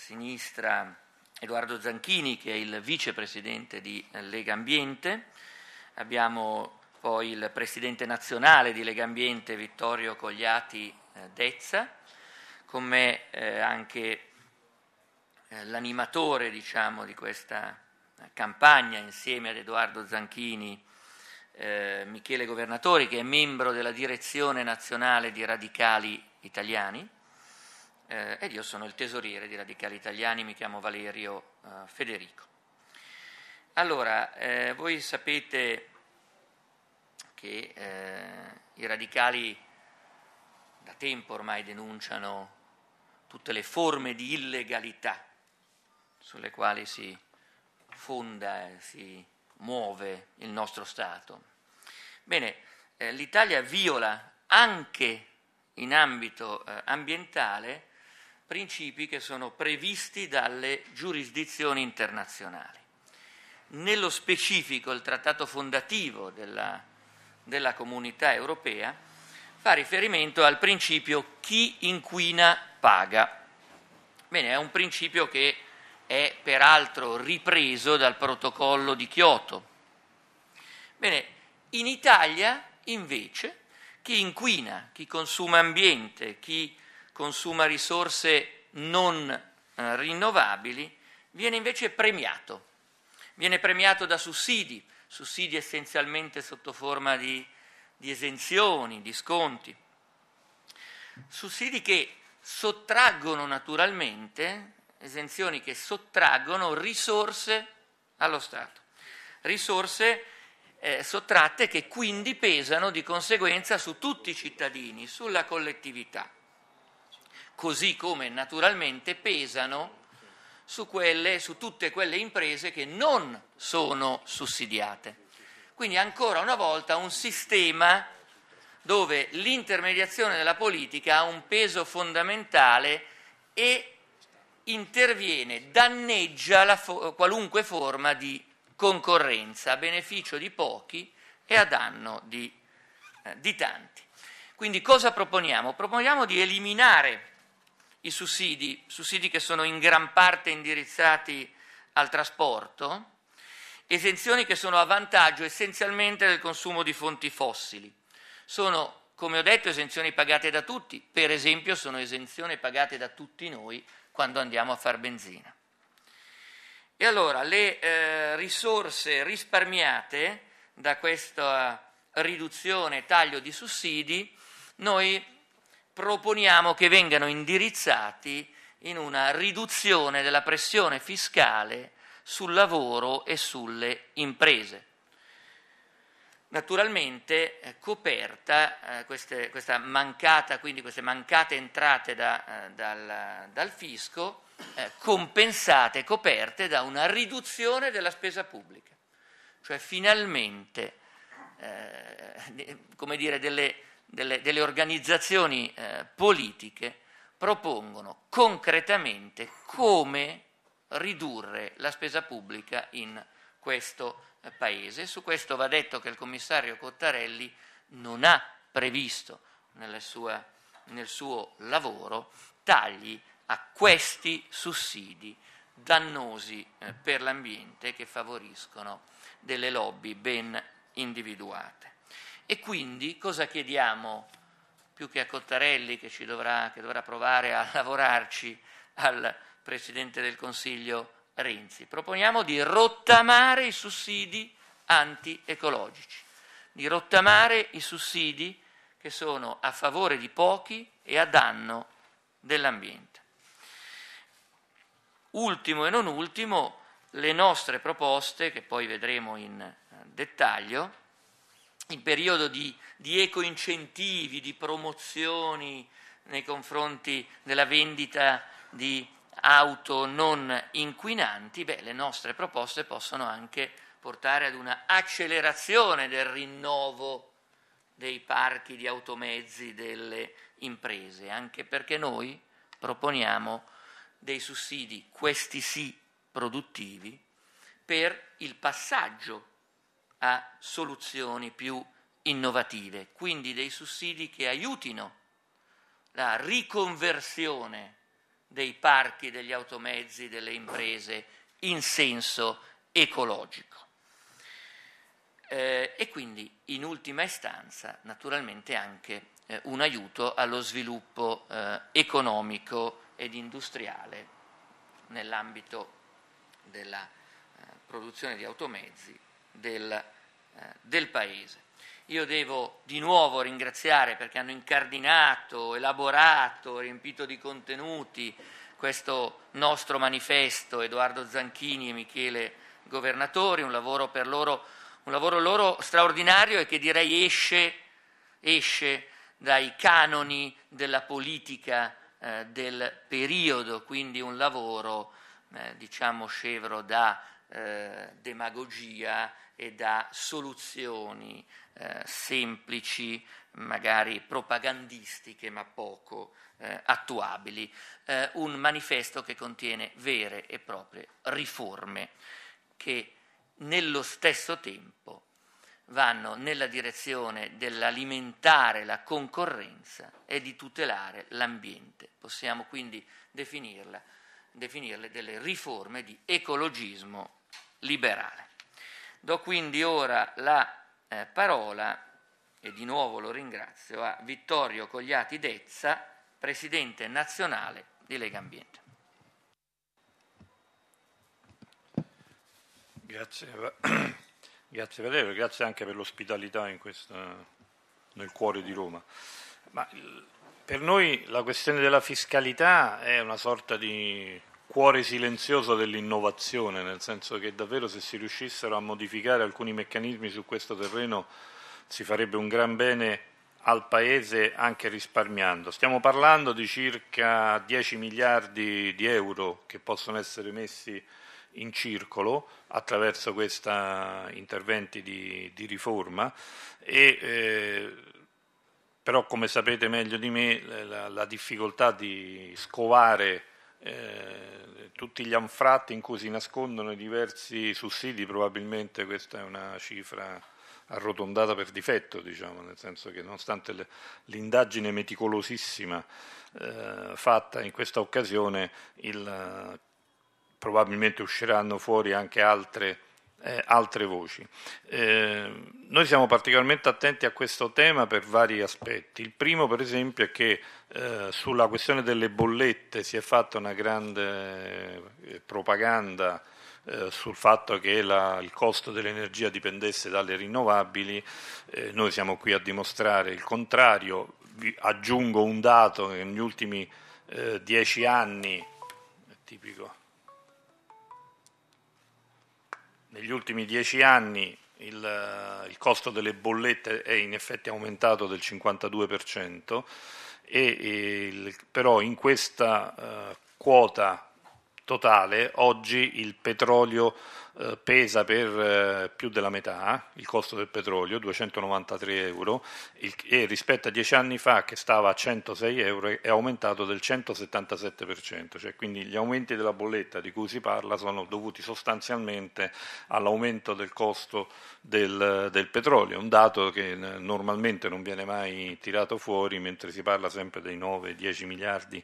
sinistra Edoardo Zanchini, che è il vicepresidente di Lega Ambiente. Abbiamo poi il presidente nazionale di Lega Ambiente, Vittorio Cogliati Dezza, con me anche l'animatore, diciamo, di questa campagna insieme ad Edoardo Zanchini, Michele Governatori, che è membro della direzione nazionale di Radicali Italiani, ed io sono il tesoriere di Radicali Italiani, mi chiamo Valerio Federico. Allora, voi sapete che i radicali da tempo ormai denunciano tutte le forme di illegalità sulle quali si fonda e si muove il nostro Stato. Bene, l'Italia viola anche in ambito ambientale principi che sono previsti dalle giurisdizioni internazionali. Nello specifico il trattato fondativo della Comunità Europea fa riferimento al principio chi inquina paga. Bene, è un principio che è peraltro ripreso dal protocollo di Kyoto. Bene, in Italia invece chi inquina, chi consuma ambiente, chi consuma risorse non rinnovabili viene invece premiato. Viene premiato da sussidi essenzialmente sotto forma di esenzioni, di sconti. Sussidi che sottraggono naturalmente, esenzioni che sottraggono risorse allo Stato. Risorse sottratte che quindi pesano di conseguenza su tutti i cittadini, sulla collettività, così come naturalmente pesano su tutte quelle imprese che non sono sussidiate. Quindi ancora una volta un sistema dove l'intermediazione della politica ha un peso fondamentale e interviene, danneggia qualunque forma di concorrenza a beneficio di pochi e a danno di tanti. Quindi cosa proponiamo? Proponiamo di eliminare i sussidi che sono in gran parte indirizzati al trasporto, esenzioni che sono a vantaggio essenzialmente del consumo di fonti fossili. Sono, come ho detto, esenzioni pagate da tutti, per esempio sono esenzioni pagate da tutti noi quando andiamo a far benzina. E allora le risorse risparmiate da questa riduzione e taglio di sussidi noi proponiamo che vengano indirizzati in una riduzione della pressione fiscale sul lavoro e sulle imprese. Naturalmente coperta queste mancate entrate dal fisco, compensate, coperte da una riduzione della spesa pubblica. Cioè finalmente, delle organizzazioni politiche propongono concretamente come ridurre la spesa pubblica in questo Paese. Su questo va detto che il commissario Cottarelli non ha previsto nel suo lavoro tagli a questi sussidi dannosi per l'ambiente che favoriscono delle lobby ben individuate. E quindi cosa chiediamo più che a Cottarelli che dovrà provare a lavorarci al Presidente del Consiglio Renzi? Proponiamo di rottamare i sussidi anti-ecologici, di rottamare i sussidi che sono a favore di pochi e a danno dell'ambiente. Ultimo e non ultimo, le nostre proposte, che poi vedremo in dettaglio, in periodo di eco-incentivi, di promozioni nei confronti della vendita di auto non inquinanti, le nostre proposte possono anche portare ad una accelerazione del rinnovo dei parchi di automezzi delle imprese, anche perché noi proponiamo dei sussidi, questi sì produttivi, per il passaggio a soluzioni più innovative, quindi dei sussidi che aiutino la riconversione dei parchi, degli automezzi, delle imprese in senso ecologico. E quindi in ultima istanza naturalmente anche un aiuto allo sviluppo economico ed industriale nell'ambito della produzione di automezzi del Paese. Io devo di nuovo ringraziare perché hanno incardinato, elaborato, riempito di contenuti questo nostro manifesto Edoardo Zanchini e Michele Governatori, un lavoro loro straordinario e che direi esce dai canoni della politica del periodo, quindi un lavoro diciamo scevro da demagogia e da soluzioni semplici, magari propagandistiche ma poco attuabili, un manifesto che contiene vere e proprie riforme che nello stesso tempo vanno nella direzione dell'alimentare la concorrenza e di tutelare l'ambiente. Possiamo quindi definirle delle riforme di ecologismo liberale. Do quindi ora la parola, e di nuovo lo ringrazio, a Vittorio Cogliati Dezza, Presidente nazionale di Lega Ambiente. Grazie Valerio, grazie anche per l'ospitalità nel cuore di Roma. Per noi la questione della fiscalità è una sorta di cuore silenzioso dell'innovazione, nel senso che davvero se si riuscissero a modificare alcuni meccanismi su questo terreno si farebbe un gran bene al Paese anche risparmiando. Stiamo parlando di circa 10 miliardi di euro che possono essere messi in circolo attraverso questi interventi di riforma però come sapete meglio di me la difficoltà di scovare tutti gli anfratti in cui si nascondono i diversi sussidi, probabilmente questa è una cifra arrotondata per difetto, diciamo, nel senso che nonostante l'indagine meticolosissima fatta in questa occasione probabilmente usciranno fuori anche altre voci. Noi siamo particolarmente attenti a questo tema per vari aspetti. Il primo, per esempio, è che sulla questione delle bollette si è fatta una grande propaganda sul fatto che il costo dell'energia dipendesse dalle rinnovabili. Noi siamo qui a dimostrare il contrario. Vi aggiungo un dato che negli ultimi 10 anni, è tipico. Negli ultimi 10 anni il costo delle bollette è in effetti aumentato del 52%, però in questa quota totale oggi il petrolio pesa per più della metà, il costo del petrolio, 293 euro, e rispetto a 10 anni fa che stava a 106 euro è aumentato del 177%, cioè quindi gli aumenti della bolletta di cui si parla sono dovuti sostanzialmente all'aumento del costo del petrolio, un dato che normalmente non viene mai tirato fuori mentre si parla sempre dei 9-10 miliardi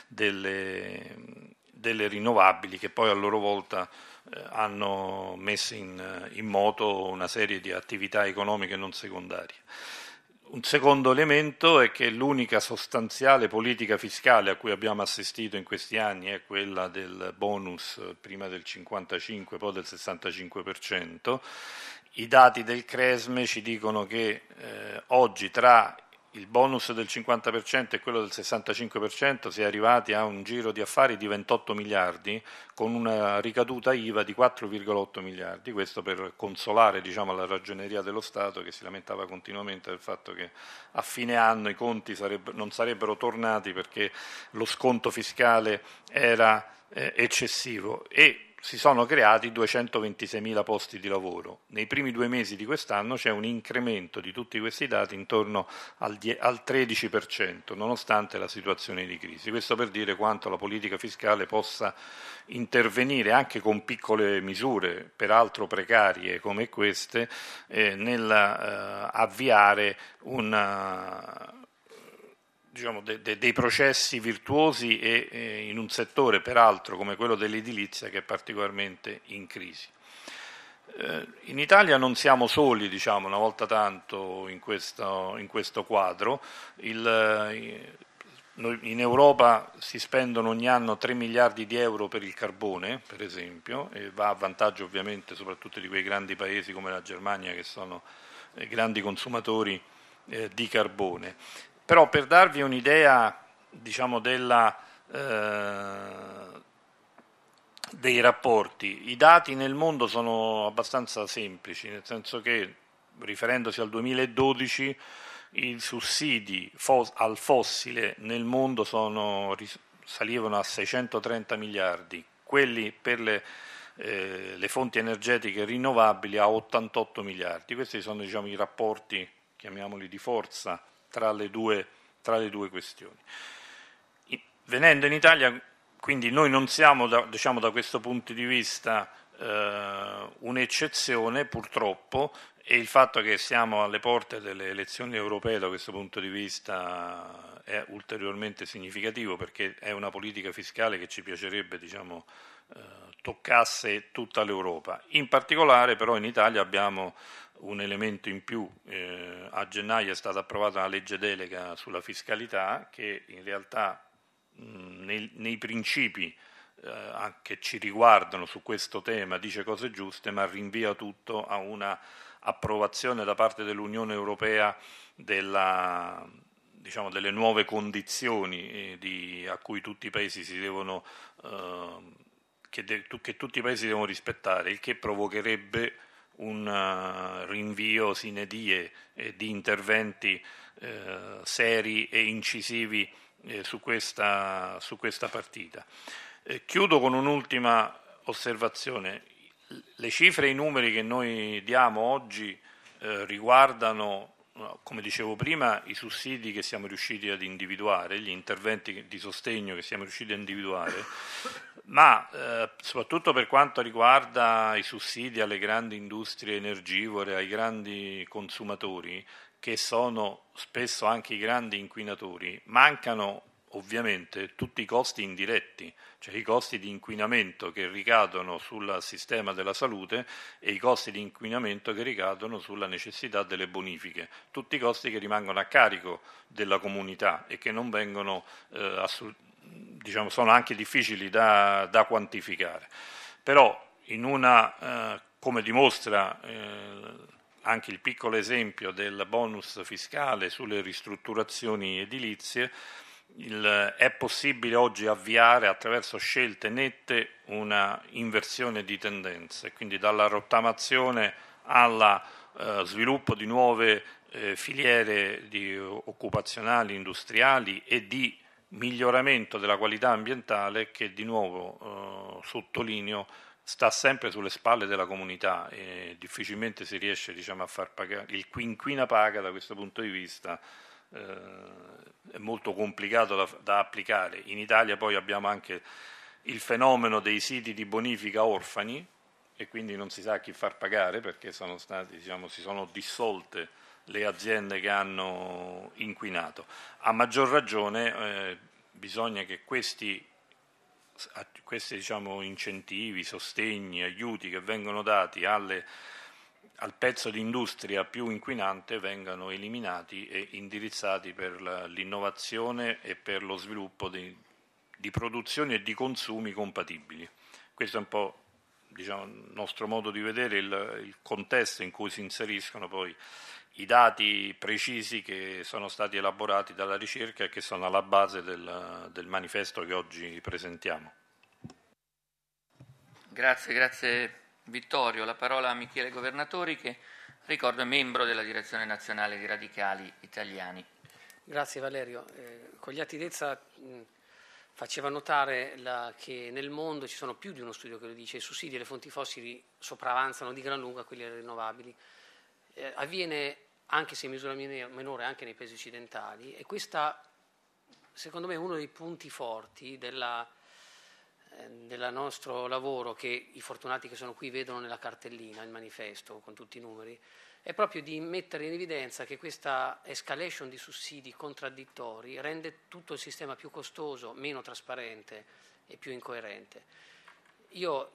delle rinnovabili che poi a loro volta hanno messo in moto una serie di attività economiche non secondarie. Un secondo elemento è che l'unica sostanziale politica fiscale a cui abbiamo assistito in questi anni è quella del bonus prima del 55, poi del 65%. I dati del Cresme ci dicono che oggi tra il bonus del 50% e quello del 65% si è arrivati a un giro di affari di 28 miliardi con una ricaduta IVA di 4,8 miliardi, questo per consolare la Ragioneria dello Stato che si lamentava continuamente del fatto che a fine anno i conti non sarebbero tornati perché lo sconto fiscale era eccessivo e si sono creati 226.000 posti di lavoro. Nei primi 2 mesi di quest'anno c'è un incremento di tutti questi dati intorno al 13%, nonostante la situazione di crisi. Questo per dire quanto la politica fiscale possa intervenire anche con piccole misure, peraltro precarie come queste, nell'avviare diciamo, dei processi virtuosi e in un settore peraltro come quello dell'edilizia che è particolarmente in crisi. In Italia non siamo soli, diciamo, una volta tanto in questo quadro. In Europa si spendono ogni anno 3 miliardi di euro per il carbone, per esempio, e va a vantaggio ovviamente soprattutto di quei grandi paesi come la Germania che sono grandi consumatori di carbone. Però per darvi un'idea, diciamo, dei rapporti, i dati nel mondo sono abbastanza semplici, nel senso che, riferendosi al 2012, i sussidi al fossile nel mondo salivano a 630 miliardi, quelli per le fonti energetiche rinnovabili a 88 miliardi. Questi sono, diciamo, i rapporti, chiamiamoli di forza, tra le due questioni. Venendo in Italia, quindi noi non siamo, diciamo, da questo punto di vista un'eccezione, purtroppo, e il fatto che siamo alle porte delle elezioni europee da questo punto di vista è ulteriormente significativo, perché è una politica fiscale che ci piacerebbe, diciamo, toccasse tutta l'Europa. In particolare però in Italia abbiamo un elemento in più. A gennaio è stata approvata una legge delega sulla fiscalità che in realtà nei principi che ci riguardano su questo tema dice cose giuste, ma rinvia tutto a una approvazione da parte dell'Unione Europea diciamo, delle nuove condizioni a cui tutti i paesi si devono che tutti i paesi devono rispettare, il che provocherebbe un rinvio sine die di interventi seri e incisivi su questa partita. Chiudo con un'ultima osservazione. Le cifre e i numeri che noi diamo oggi riguardano, come dicevo prima, i sussidi che siamo riusciti ad individuare, gli interventi di sostegno che siamo riusciti a individuare, ma soprattutto per quanto riguarda i sussidi alle grandi industrie energivore, ai grandi consumatori, che sono spesso anche i grandi inquinatori, mancano ovviamente tutti i costi indiretti, cioè i costi di inquinamento che ricadono sul sistema della salute e i costi di inquinamento che ricadono sulla necessità delle bonifiche, tutti i costi che rimangono a carico della comunità e che non vengono, diciamo, sono anche difficili da quantificare. Però come dimostra anche il piccolo esempio del bonus fiscale sulle ristrutturazioni edilizie, è possibile oggi avviare attraverso scelte nette una inversione di tendenze, quindi dalla rottamazione al sviluppo di nuove filiere occupazionali, industriali e di miglioramento della qualità ambientale che, di nuovo, sottolineo, sta sempre sulle spalle della comunità e difficilmente si riesce, diciamo, a far pagare. Il chi inquina paga da questo punto di vista è molto complicato da applicare. In Italia poi abbiamo anche il fenomeno dei siti di bonifica orfani e quindi non si sa chi far pagare, perché sono stati, diciamo, si sono dissolte le aziende che hanno inquinato. A maggior ragione bisogna che questi diciamo, incentivi, sostegni, aiuti che vengono dati al pezzo di industria più inquinante vengano eliminati e indirizzati per l'innovazione e per lo sviluppo di produzioni e di consumi compatibili. Questo è un po', diciamo, il nostro modo di vedere il contesto in cui si inseriscono poi i dati precisi che sono stati elaborati dalla ricerca e che sono alla base del manifesto che oggi presentiamo. Grazie Vittorio. La parola a Michele Governatori, che ricordo è membro della Direzione Nazionale di Radicali Italiani. Grazie Valerio. Con gli atti d'Ezza faceva notare che nel mondo ci sono più di uno studio che lo dice: i sussidi e le fonti fossili sopravanzano di gran lunga quelli rinnovabili. Avviene, anche se in misura minore, anche nei paesi occidentali, e questa, secondo me, è uno dei punti forti del nostro lavoro, che i fortunati che sono qui vedono nella cartellina, il manifesto con tutti i numeri, è proprio di mettere in evidenza che questa escalation di sussidi contraddittori rende tutto il sistema più costoso, meno trasparente e più incoerente. Io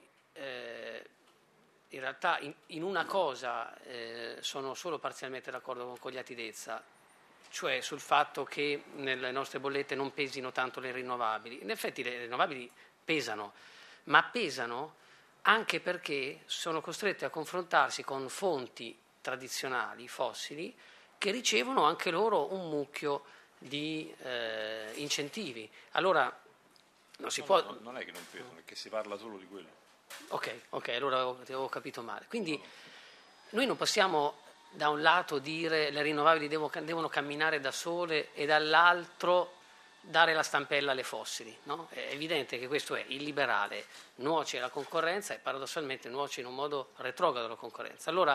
in realtà in una cosa sono solo parzialmente d'accordo con Cogliati-Dezza, cioè sul fatto che nelle nostre bollette non pesino tanto le rinnovabili. In effetti le rinnovabili pesano, ma pesano anche perché sono costrette a confrontarsi con fonti tradizionali, fossili, che ricevono anche loro un mucchio di incentivi. Allora non si può... Non è che non pesano, è che si parla solo di quello. Ok, allora avevo capito male. Quindi noi non possiamo da un lato dire le rinnovabili devono camminare da sole e dall'altro dare la stampella alle fossili, no? È evidente che questo è illiberale, nuoce alla concorrenza e paradossalmente nuoce in un modo retrogrado alla concorrenza. Allora,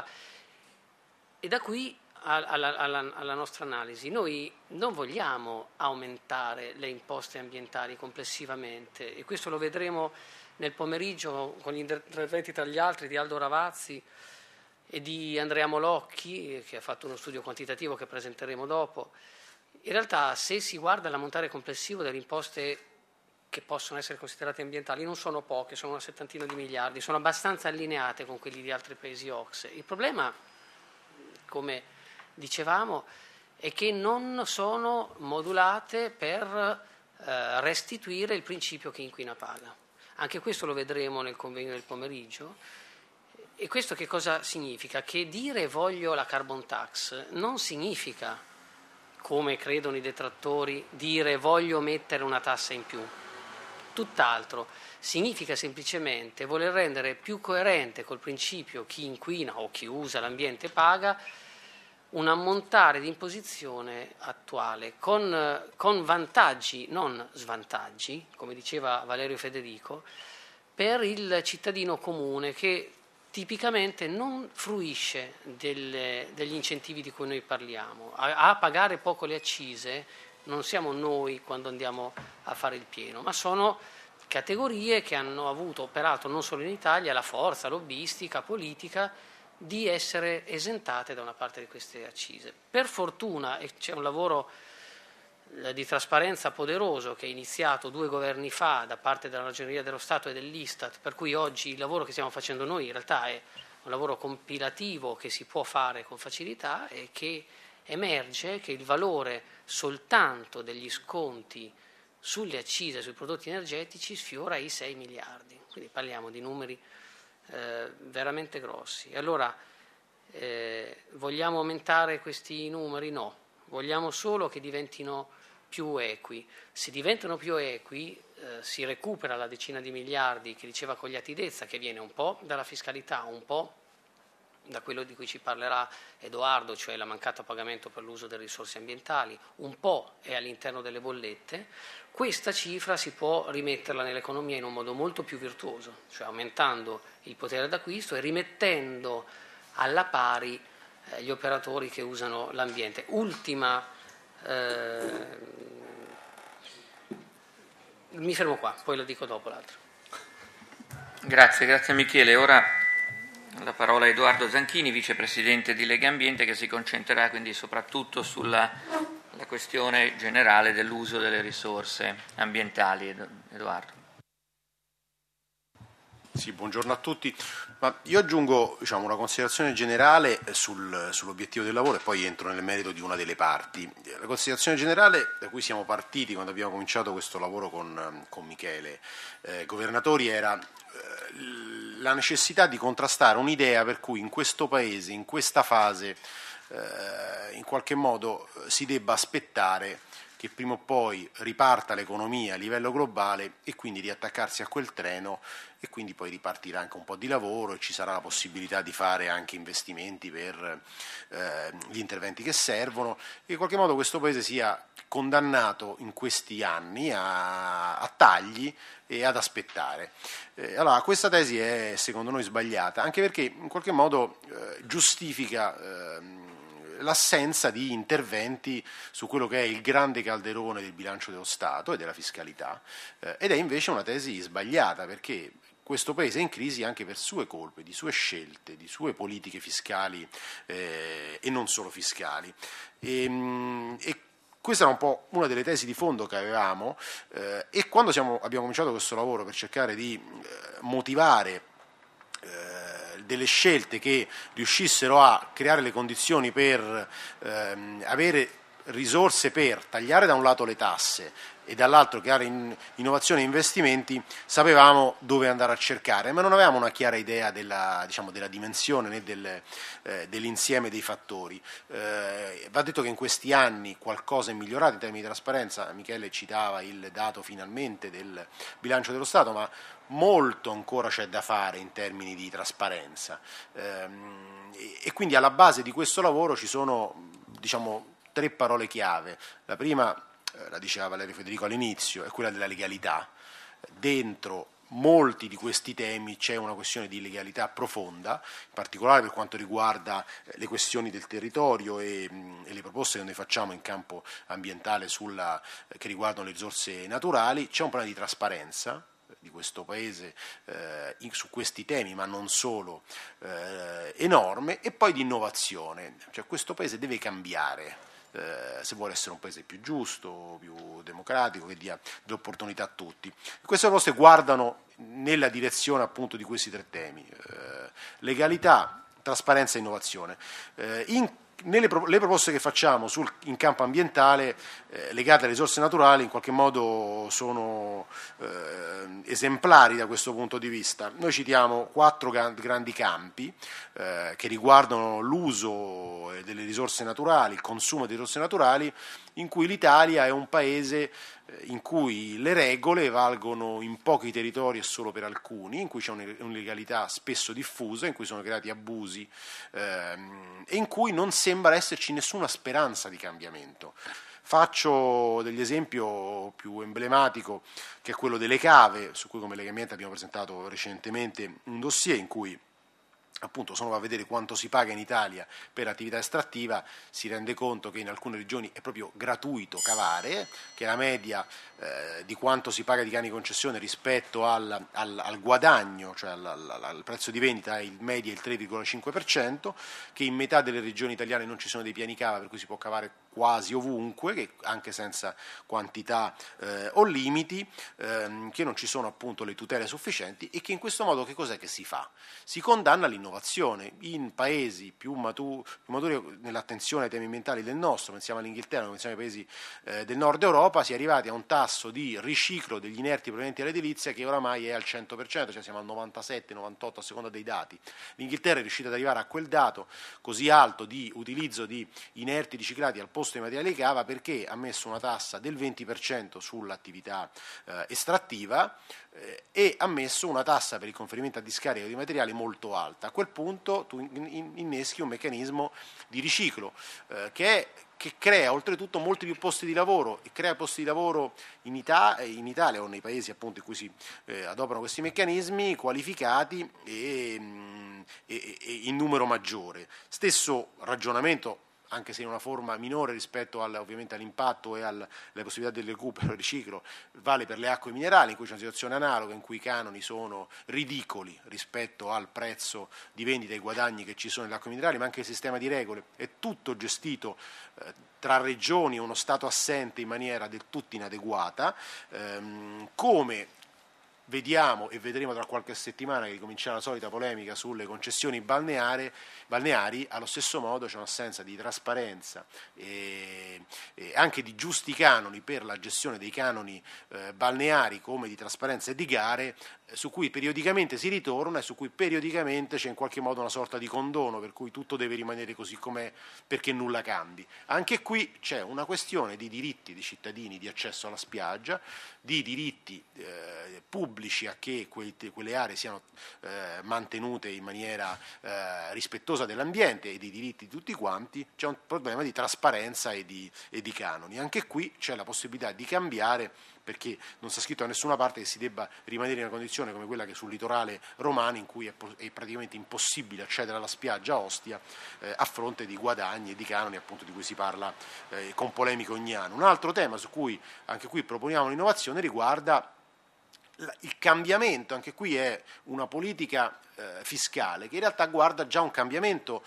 e da qui alla nostra analisi, noi non vogliamo aumentare le imposte ambientali complessivamente e questo lo vedremo nel pomeriggio con gli interventi tra gli altri di Aldo Ravazzi e di Andrea Molocchi, che ha fatto uno studio quantitativo che presenteremo dopo. In realtà, se si guarda l'ammontare complessivo delle imposte che possono essere considerate ambientali, non sono poche, sono una 70 di miliardi, sono abbastanza allineate con quelli di altri paesi OCSE. Il problema, come dicevamo, è che non sono modulate per restituire il principio che inquina paga. Anche questo lo vedremo nel convegno del pomeriggio. E questo che cosa significa? Che dire voglio la carbon tax non significa, come credono i detrattori, dire voglio mettere una tassa in più. Tutt'altro, significa semplicemente voler rendere più coerente col principio chi inquina o chi usa l'ambiente paga un ammontare di imposizione attuale con vantaggi, non svantaggi, come diceva Valerio Federico, per il cittadino comune che tipicamente non fruisce degli incentivi di cui noi parliamo. A pagare poco le accise non siamo noi quando andiamo a fare il pieno, ma sono categorie che hanno avuto, peraltro non solo in Italia, la forza lobbistica, politica, di essere esentate da una parte di queste accise. Per fortuna, e c'è un lavoro di trasparenza poderoso che è iniziato 2 governi fa da parte della Ragioneria dello Stato e dell'Istat, per cui oggi il lavoro che stiamo facendo noi in realtà è un lavoro compilativo che si può fare con facilità e che emerge che il valore soltanto degli sconti sulle accise sui prodotti energetici sfiora i 6 miliardi, quindi parliamo di numeri veramente grossi. Allora, vogliamo aumentare questi numeri? No, vogliamo solo che diventino più equi. Se diventano più equi si recupera la decina di miliardi che diceva Cogliati-Dezza, che viene un po' dalla fiscalità, un po' da quello di cui ci parlerà Edoardo, cioè la mancata pagamento per l'uso delle risorse ambientali, un po' è all'interno delle bollette. Questa cifra si può rimetterla nell'economia in un modo molto più virtuoso, cioè aumentando il potere d'acquisto e rimettendo alla pari gli operatori che usano l'ambiente. Ultima, mi fermo qua, poi lo dico dopo l'altro. Grazie Michele. Ora la parola a Edoardo Zanchini, vicepresidente di Lega Ambiente, che si concentrerà quindi soprattutto sulla questione generale dell'uso delle risorse ambientali. Edoardo. Sì, buongiorno a tutti. Ma io aggiungo una considerazione generale sull'obiettivo del lavoro e poi entro nel merito di una delle parti. La considerazione generale da cui siamo partiti quando abbiamo cominciato questo lavoro con Michele Governatori era la necessità di contrastare un'idea per cui in questo Paese, in questa fase, in qualche modo si debba aspettare che prima o poi riparta l'economia a livello globale e quindi riattaccarsi a quel treno e quindi poi ripartirà anche un po' di lavoro e ci sarà la possibilità di fare anche investimenti per gli interventi che servono e in qualche modo questo Paese sia condannato in questi anni a tagli e ad aspettare. Allora questa tesi è secondo noi sbagliata, anche perché in qualche modo giustifica l'assenza di interventi su quello che è il grande calderone del bilancio dello Stato e della fiscalità ed è invece una tesi sbagliata perché questo Paese è in crisi anche per sue colpe, di sue scelte, di sue politiche fiscali e non solo fiscali. E questa era un po' una delle tesi di fondo che avevamo e quando abbiamo cominciato questo lavoro per cercare di motivare delle scelte che riuscissero a creare le condizioni per avere risorse per tagliare da un lato le tasse e dall'altro creare innovazione e investimenti, sapevamo dove andare a cercare, ma non avevamo una chiara idea della dimensione né dell'insieme dei fattori. Va detto che in questi anni qualcosa è migliorato in termini di trasparenza, Michele citava il dato finalmente del bilancio dello Stato, ma molto ancora c'è da fare in termini di trasparenza e quindi alla base di questo lavoro ci sono 3 parole chiave. La prima, la diceva Valerio Federico all'inizio, è quella della legalità. Dentro molti di questi temi c'è una questione di legalità profonda, in particolare per quanto riguarda le questioni del territorio e le proposte che noi facciamo in campo ambientale che riguardano le risorse naturali. C'è un problema di trasparenza di questo Paese su questi temi, ma non solo, enorme, e poi di innovazione. Cioè questo Paese deve cambiare se vuole essere un Paese più giusto, più democratico, che dia delle opportunità a tutti. Queste proposte guardano nella direzione appunto di questi 3 temi, legalità, trasparenza e innovazione. Le proposte che facciamo in campo ambientale legate alle risorse naturali in qualche modo sono esemplari da questo punto di vista. Noi citiamo 4 grandi campi che riguardano l'uso delle risorse naturali, il consumo di risorse naturali, in cui l'Italia è un Paese in cui le regole valgono in pochi territori e solo per alcuni, in cui c'è un'illegalità spesso diffusa, in cui sono creati abusi e in cui non sembra esserci nessuna speranza di cambiamento. Faccio degli esempio più emblematico, che è quello delle cave, su cui come Legambiente abbiamo presentato recentemente un dossier in cui appunto solo a vedere quanto si paga in Italia per attività estrattiva si rende conto che in alcune regioni è proprio gratuito cavare, che la media di quanto si paga di canoni di concessione rispetto al guadagno, cioè al prezzo di vendita, il media è il 3,5%, che in metà delle regioni italiane non ci sono dei piani cava per cui si può cavare quasi ovunque, anche senza quantità o limiti, che non ci sono appunto le tutele sufficienti e che in questo modo che cos'è che si fa? Si condanna l'innovazione. In paesi più maturi nell'attenzione ai temi ambientali del nostro, pensiamo all'Inghilterra, pensiamo ai paesi del nord Europa, si è arrivati a un tasso di riciclo degli inerti provenienti dall'edilizia che oramai è al 100%, cioè siamo al 97-98% a seconda dei dati. L'Inghilterra è riuscita ad arrivare a quel dato così alto di utilizzo di inerti riciclati al posto dei materiali cava perché ha messo una tassa del 20% sull'attività estrattiva e ha messo una tassa per il conferimento a discarica di materiali molto alta. A quel punto tu inneschi un meccanismo di riciclo che crea oltretutto molti più posti di lavoro e crea posti di lavoro in Italia o nei paesi appunto in cui si adoperano questi meccanismi qualificati e in numero maggiore. Stesso ragionamento, anche se in una forma minore rispetto ovviamente all'impatto e alle possibilità del recupero e riciclo, vale per le acque minerali, in cui c'è una situazione analoga, in cui i canoni sono ridicoli rispetto al prezzo di vendita e ai guadagni che ci sono nelle acque minerali, ma anche il sistema di regole è tutto gestito tra regioni e uno Stato assente in maniera del tutto inadeguata, come vediamo e vedremo tra qualche settimana che ricomincerà la solita polemica sulle concessioni balneari, allo stesso modo c'è un'assenza di trasparenza e anche di giusti canoni per la gestione dei canoni balneari, come di trasparenza e di gare, su cui periodicamente si ritorna e su cui periodicamente c'è in qualche modo una sorta di condono, per cui tutto deve rimanere così com'è perché nulla cambi. Anche qui c'è una questione di diritti dei cittadini di accesso alla spiaggia, di diritti pubblici a che quelle aree siano mantenute in maniera rispettosa dell'ambiente e dei diritti di tutti quanti. C'è un problema di trasparenza e di canoni. Anche qui c'è la possibilità di cambiare, perché non sta scritto da nessuna parte che si debba rimanere in una condizione come quella che sul litorale romano, in cui è praticamente impossibile accedere alla spiaggia a Ostia a fronte di guadagni e di canoni appunto di cui si parla con polemiche ogni anno. Un altro tema su cui anche qui proponiamo un'innovazione riguarda il cambiamento, anche qui è una politica fiscale che in realtà guarda già un cambiamento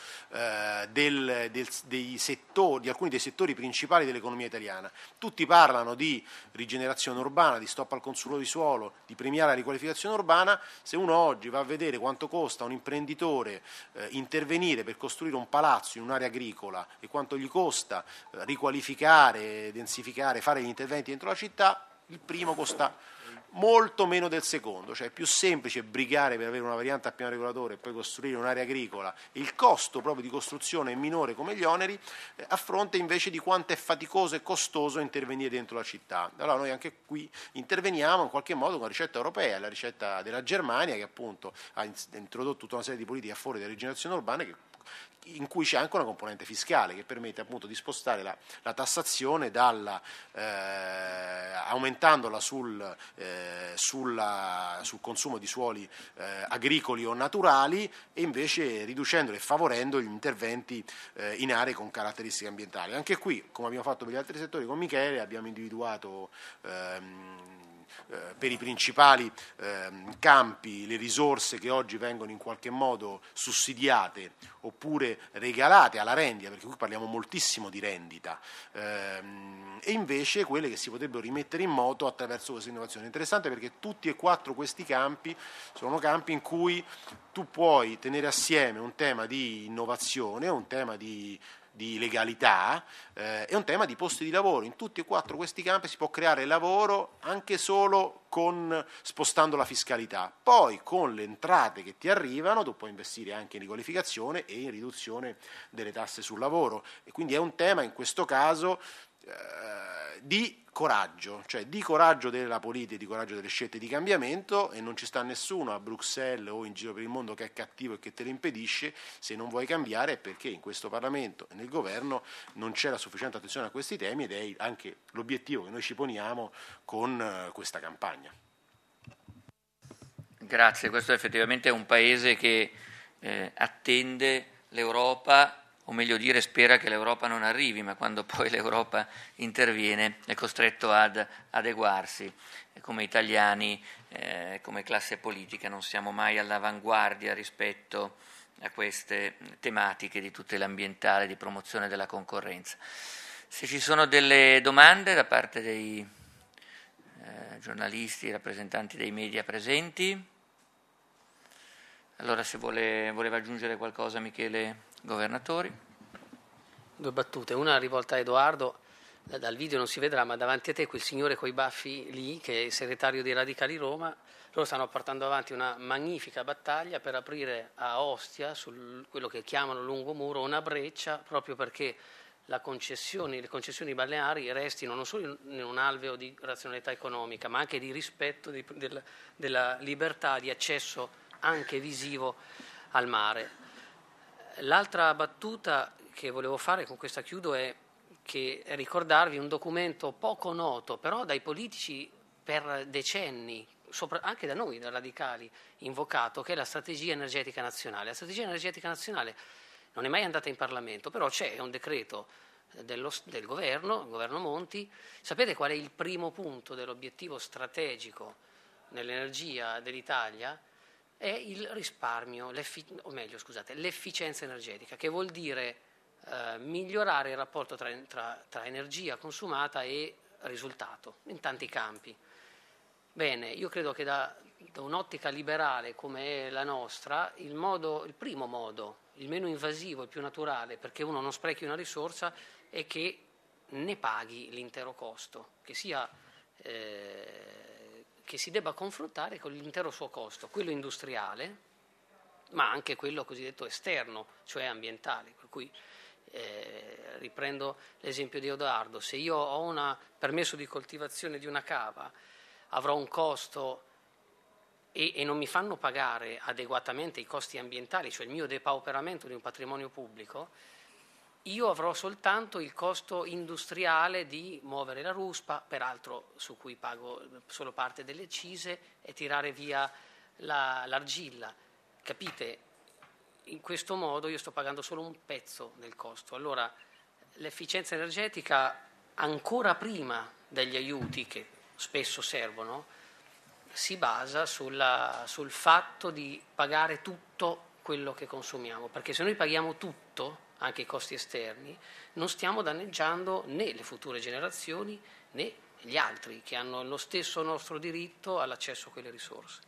dei settori, di alcuni dei settori principali dell'economia italiana. Tutti parlano di rigenerazione urbana, di stop al consumo di suolo, di premiare la riqualificazione urbana. Se uno oggi va a vedere quanto costa un imprenditore intervenire per costruire un palazzo in un'area agricola e quanto gli costa riqualificare, densificare, fare gli interventi dentro la città, il primo costa molto meno del secondo, cioè è più semplice brigare per avere una variante a piano regolatore e poi costruire un'area agricola, il costo proprio di costruzione è minore come gli oneri, a fronte invece di quanto è faticoso e costoso intervenire dentro la città. Allora noi anche qui interveniamo in qualche modo con la ricetta europea, la ricetta della Germania, che appunto ha introdotto tutta una serie di politiche a favore della rigenerazione urbana, in cui c'è anche una componente fiscale che permette appunto di spostare la tassazione aumentandola sul consumo di suoli agricoli o naturali e invece riducendolo e favorendo gli interventi in aree con caratteristiche ambientali. Anche qui, come abbiamo fatto per gli altri settori con Michele, abbiamo individuato per i principali campi le risorse che oggi vengono in qualche modo sussidiate oppure regalate alla rendita, perché qui parliamo moltissimo di rendita, e invece quelle che si potrebbero rimettere in moto attraverso questa innovazione. Interessante perché tutti e quattro questi campi sono campi in cui tu puoi tenere assieme un tema di innovazione, un tema di legalità e un tema di posti di lavoro. In tutti e quattro questi campi si può creare lavoro anche solo spostando la fiscalità. Poi con le entrate che ti arrivano tu puoi investire anche in riqualificazione e in riduzione delle tasse sul lavoro, e quindi è un tema in questo caso di coraggio, cioè di coraggio della politica, di coraggio delle scelte di cambiamento, e non ci sta nessuno a Bruxelles o in giro per il mondo che è cattivo e che te lo impedisce. Se non vuoi cambiare è perché in questo Parlamento e nel Governo non c'è la sufficiente attenzione a questi temi, ed è anche l'obiettivo che noi ci poniamo con questa campagna. Grazie, questo effettivamente è un paese che attende l'Europa, o meglio dire spera che l'Europa non arrivi, ma quando poi l'Europa interviene è costretto ad adeguarsi. E come italiani, come classe politica, non siamo mai all'avanguardia rispetto a queste tematiche di tutela ambientale, di promozione della concorrenza. Se ci sono delle domande da parte dei giornalisti, rappresentanti dei media presenti, allora se voleva aggiungere qualcosa Michele Governatori. Due battute, una rivolta a Edoardo, dal video non si vedrà, ma davanti a te quel signore coi baffi lì, che è il segretario dei Radicali Roma, loro stanno portando avanti una magnifica battaglia per aprire a Ostia, su quello che chiamano lungomuro, una breccia, proprio perché le concessioni balneari restino non solo in un alveo di razionalità economica, ma anche di rispetto della libertà di accesso anche visivo al mare. L'altra battuta che volevo fare, con questa chiudo, è ricordarvi un documento poco noto, però dai politici per decenni, anche da noi, da radicali, invocato, che è la strategia energetica nazionale. La strategia energetica nazionale non è mai andata in Parlamento, però c'è un decreto del governo, il governo Monti. Sapete qual è il primo punto dell'obiettivo strategico nell'energia dell'Italia? È il risparmio, l'efficienza energetica, che vuol dire migliorare il rapporto tra energia consumata e risultato in tanti campi. Bene, io credo che da un'ottica liberale come è la nostra, il primo modo, il meno invasivo, il più naturale, perché uno non sprechi una risorsa, è che ne paghi l'intero costo, che si debba confrontare con l'intero suo costo, quello industriale, ma anche quello cosiddetto esterno, cioè ambientale. Per cui riprendo l'esempio di Edoardo: se io ho un permesso di coltivazione di una cava, avrò un costo e non mi fanno pagare adeguatamente i costi ambientali, cioè il mio depauperamento di un patrimonio pubblico, io avrò soltanto il costo industriale di muovere la ruspa, peraltro su cui pago solo parte delle accise, e tirare via l'argilla. Capite? In questo modo io sto pagando solo un pezzo del costo. Allora l'efficienza energetica, ancora prima degli aiuti che spesso servono, si basa sul fatto di pagare tutto quello che consumiamo, perché se noi paghiamo tutto, anche i costi esterni, non stiamo danneggiando né le future generazioni né gli altri che hanno lo stesso nostro diritto all'accesso a quelle risorse.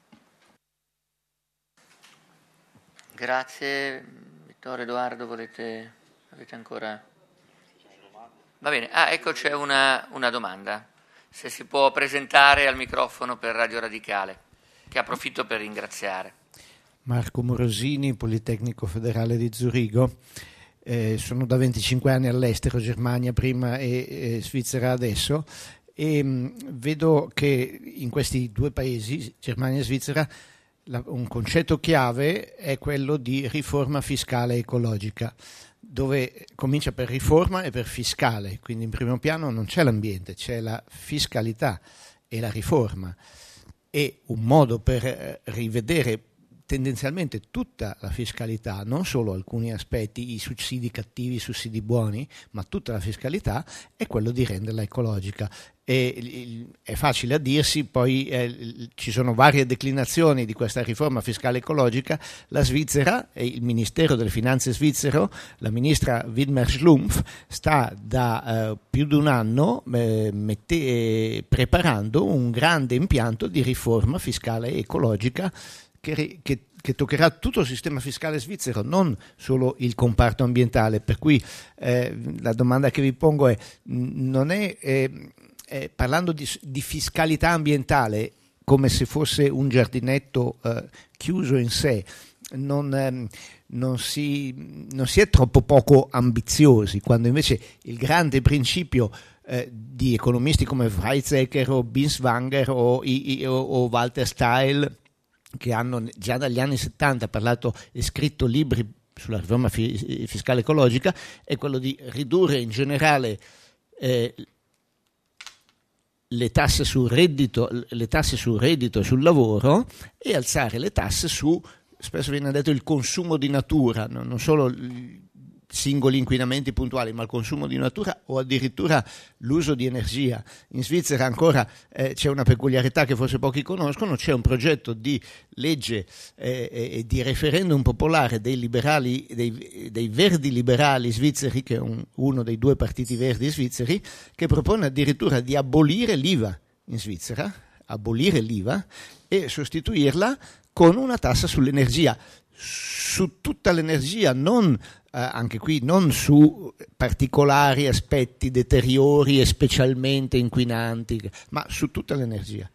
Grazie. Vittorio, Edoardo, avete ancora? Va bene, ecco c'è una domanda. Se si può presentare al microfono per Radio Radicale, che approfitto per ringraziare. Marco Morosini, Politecnico Federale di Zurigo. Sono da 25 anni all'estero, Germania prima e Svizzera adesso, e vedo che in questi due paesi, Germania e Svizzera, un concetto chiave è quello di riforma fiscale ecologica, dove comincia per riforma e per fiscale, quindi in primo piano non c'è l'ambiente, c'è la fiscalità e la riforma, e un modo per rivedere tendenzialmente tutta la fiscalità, non solo alcuni aspetti, i sussidi cattivi, i sussidi buoni, ma tutta la fiscalità è quello di renderla ecologica. E è facile a dirsi, poi ci sono varie declinazioni di questa riforma fiscale ecologica. La Svizzera e il Ministero delle Finanze svizzero, la ministra Widmer Schlumpf, sta da più di un anno preparando un grande impianto di riforma fiscale ecologica che toccherà tutto il sistema fiscale svizzero, non solo il comparto ambientale, per cui la domanda che vi pongo è, non è parlando di fiscalità ambientale come se fosse un giardinetto chiuso in sé, non si è troppo poco ambiziosi, quando invece il grande principio di economisti come Weizsäcker o Binswanger o Walter Stahel, che hanno già dagli anni 70 parlato e scritto libri sulla riforma fiscale ecologica, è quello di ridurre in generale le tasse sul reddito e sul lavoro, e alzare le tasse su, spesso viene detto, il consumo di natura, non solo singoli inquinamenti puntuali, ma il consumo di natura o addirittura l'uso di energia. In Svizzera ancora c'è una peculiarità che forse pochi conoscono: c'è un progetto di legge e di referendum popolare dei liberali, dei verdi liberali svizzeri, che è uno dei due partiti verdi svizzeri, che propone addirittura di abolire l'IVA in Svizzera, e sostituirla con una tassa sull'energia, su tutta l'energia, anche qui non su particolari aspetti deteriori e specialmente inquinanti, ma su tutta l'energia.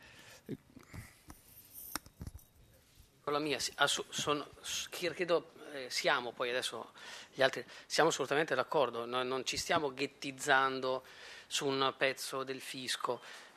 Con la mia, credo siamo, poi adesso gli altri, siamo assolutamente d'accordo, noi non ci stiamo ghettizzando su un pezzo del fisco.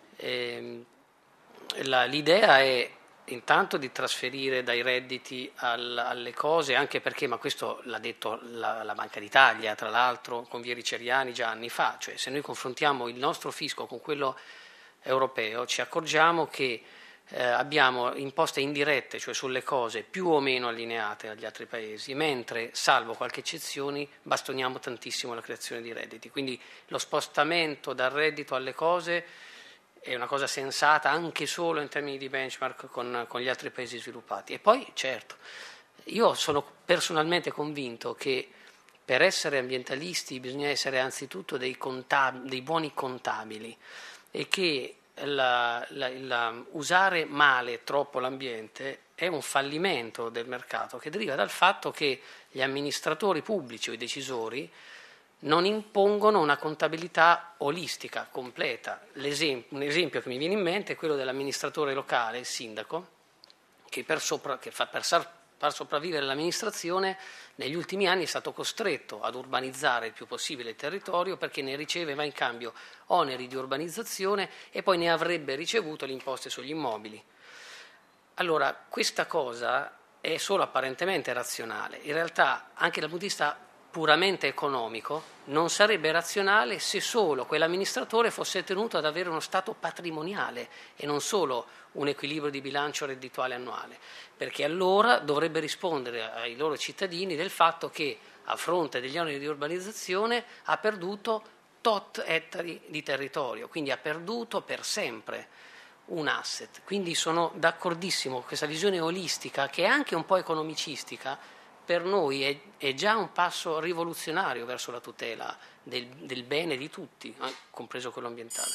L'idea è intanto di trasferire dai redditi alle cose, anche perché, ma questo l'ha detto la Banca d'Italia, tra l'altro con Vieri Ceriani già anni fa, cioè se noi confrontiamo il nostro fisco con quello europeo ci accorgiamo che abbiamo imposte indirette, cioè sulle cose più o meno allineate agli altri paesi, mentre, salvo qualche eccezione, bastoniamo tantissimo la creazione di redditi. Quindi lo spostamento dal reddito alle cose è una cosa sensata anche solo in termini di benchmark con gli altri paesi sviluppati. E poi, certo, io sono personalmente convinto che per essere ambientalisti bisogna essere anzitutto dei buoni contabili, e che usare male troppo l'ambiente è un fallimento del mercato che deriva dal fatto che gli amministratori pubblici o i decisori non impongono una contabilità olistica, completa. Un esempio che mi viene in mente è quello dell'amministratore locale, il sindaco, che per far sopravvivere l'amministrazione negli ultimi anni è stato costretto ad urbanizzare il più possibile il territorio, perché ne riceveva in cambio oneri di urbanizzazione e poi ne avrebbe ricevuto le imposte sugli immobili. Allora, questa cosa è solo apparentemente razionale. In realtà, anche dal punto di vista puramente economico, non sarebbe razionale se solo quell'amministratore fosse tenuto ad avere uno stato patrimoniale e non solo un equilibrio di bilancio reddituale annuale, perché allora dovrebbe rispondere ai loro cittadini del fatto che, a fronte degli oneri di urbanizzazione, ha perduto tot ettari di territorio, quindi ha perduto per sempre un asset. Quindi sono d'accordissimo, questa visione olistica, che è anche un po' economicistica, per noi è già un passo rivoluzionario verso la tutela del bene di tutti, compreso quello ambientale.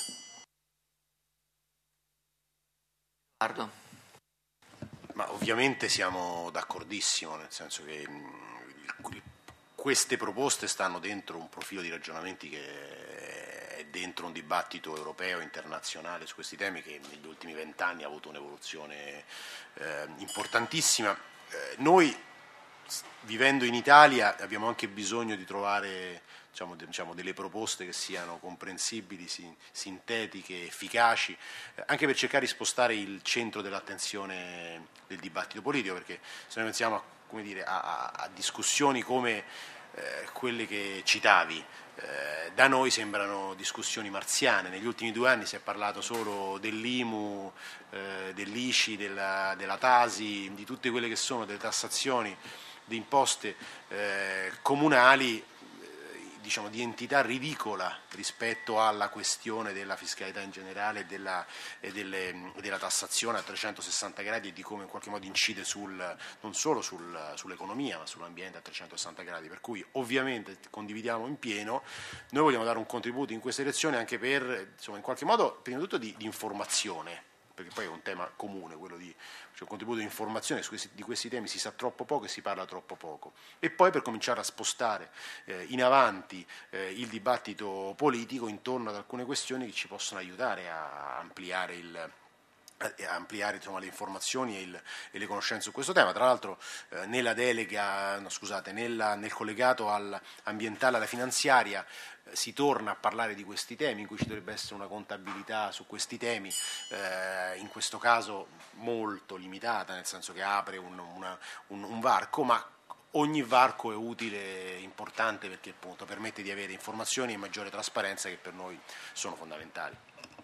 Ma ovviamente siamo d'accordissimo, nel senso che queste proposte stanno dentro un profilo di ragionamenti che è dentro un dibattito europeo e internazionale su questi temi che negli ultimi 20 anni ha avuto un'evoluzione importantissima. Noi, vivendo in Italia, abbiamo anche bisogno di trovare diciamo, delle proposte che siano comprensibili, sintetiche, efficaci, anche per cercare di spostare il centro dell'attenzione del dibattito politico, perché se noi pensiamo a discussioni come quelle che citavi, da noi sembrano discussioni marziane. Negli ultimi 2 anni si è parlato solo dell'IMU, dell'ICI, della Tasi, di tutte quelle che sono delle tassazioni, di imposte comunali, diciamo, di entità ridicola rispetto alla questione della fiscalità in generale e della tassazione a 360 gradi e di come in qualche modo incide non solo sull'economia ma sull'ambiente a 360 gradi, per cui ovviamente condividiamo in pieno. Noi vogliamo dare un contributo in questa direzione anche per, insomma, in qualche modo, prima di tutto di informazione, perché poi è un tema comune, quello di un contributo di informazione. Di questi temi si sa troppo poco e si parla troppo poco, e poi per cominciare a spostare in avanti il dibattito politico intorno ad alcune questioni che ci possono aiutare a ampliare insomma, le informazioni e le conoscenze su questo tema. Tra l'altro nella delega, nel collegato ambientale alla finanziaria si torna a parlare di questi temi, in cui ci dovrebbe essere una contabilità su questi temi, in questo caso molto limitata, nel senso che apre un varco, ma ogni varco è utile, importante, perché appunto permette di avere informazioni e maggiore trasparenza che per noi sono fondamentali.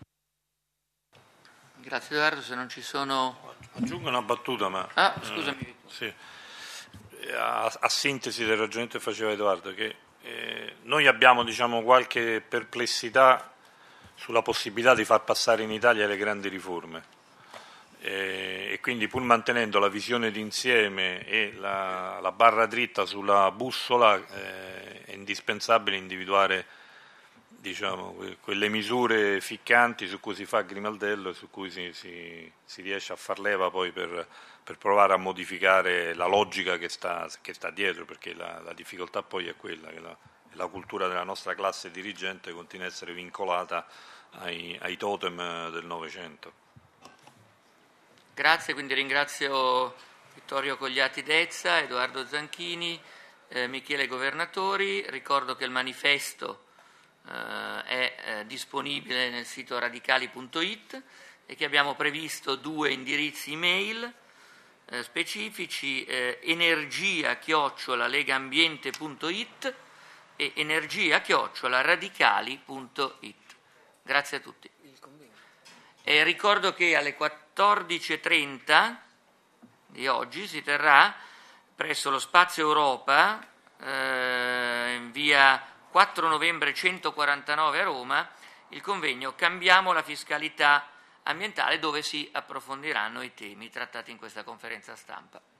Grazie Edoardo, se non ci sono... Aggiungo una battuta, ma... scusami. Sì. A sintesi del ragionamento che faceva Edoardo, che noi abbiamo, diciamo, qualche perplessità sulla possibilità di far passare in Italia le grandi riforme, e quindi, pur mantenendo la visione d'insieme e la barra dritta sulla bussola, è indispensabile individuare, diciamo, quelle misure ficcanti su cui si fa grimaldello e su cui si riesce a far leva poi per provare a modificare la logica che sta dietro, perché la difficoltà poi è quella che la cultura della nostra classe dirigente continua a essere vincolata ai totem del Novecento. Grazie, quindi ringrazio Vittorio Cogliati Dezza, Edoardo Zanchini, Michele Governatori. Ricordo che il manifesto è disponibile nel sito radicali.it e che abbiamo previsto 2 indirizzi email specifici, energia@legaambiente.it e energia@radicali.it. Grazie a tutti. E ricordo che alle 14.30 di oggi si terrà presso lo Spazio Europa, in via 4 novembre 149 a Roma, il convegno Cambiamo la fiscalità ambientale, dove si approfondiranno i temi trattati in questa conferenza stampa.